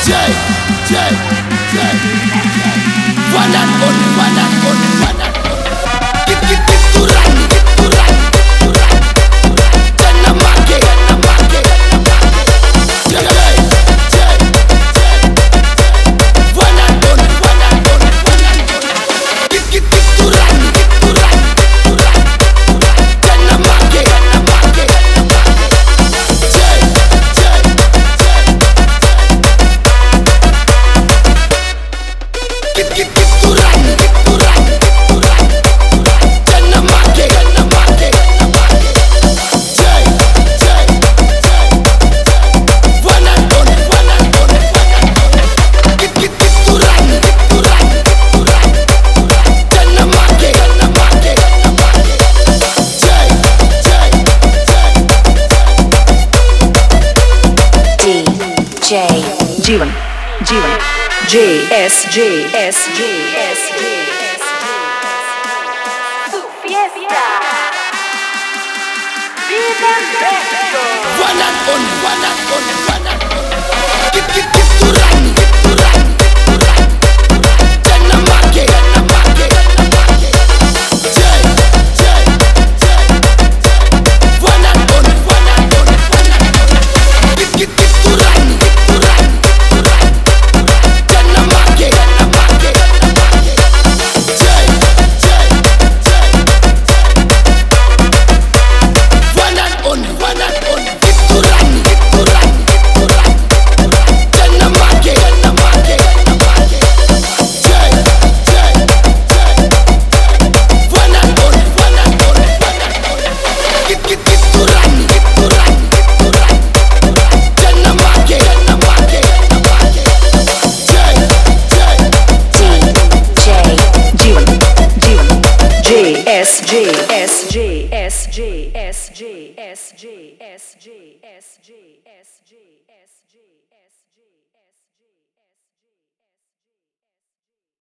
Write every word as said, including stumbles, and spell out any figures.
Jay, Jay, Jay, Jay. One and only, one and only, one and only. Keep, keep, keep to run, keep to run, keep to run. Jana Make, Jana Make, Jana Make. Jay, Jay, Jay, Jay. One and only, one and only, one and only. Keep, keep, keep to run, keep to run, keep to run. Jana Make, Jana Make, Jana Make. Jay, Jay, Jay, Jay. Keep, keep, keep to run, keep to run, keep to run. Jana Make, Jana Make, Jana Make. Jay, Jay, Jay, Jay. One and only, one and only, one and only. Keep, keep, keep to run, keep to run, keep to run. Jana Make, Jana Make, Jana Make. Jay, Jay, Jay, Jay. D J Jeevan, Jeevan, J S J S J S J S Tu fiesta. Viva el resto. One and only, one and only, one and only. Keep, keep, keep to run, keep to run, keep to run. Jana Make, Jana Make, Jana Make. Jay, Jay, Jay, Jay. One and only, one and only, one and only. Keep, keep, keep to run, keep to run, keep to run. Jana Make, Jana Make, Jana Make. Jay, Jay, Jay, Jay. One and only, one and only. Keep to run, keep to run, keep to run. Jana Make, Jana Make, Jana Make. Jay, Jay, Jay, Jay. One and only, one and only, one and only. Keep, keep, keep to run, keep to run, keep to run. Jana Make, Jana Make, Jana Make. Jay, Jay, Jay. D J Jeevan, Jeevan, J S J S J S J S J S J S J S J S J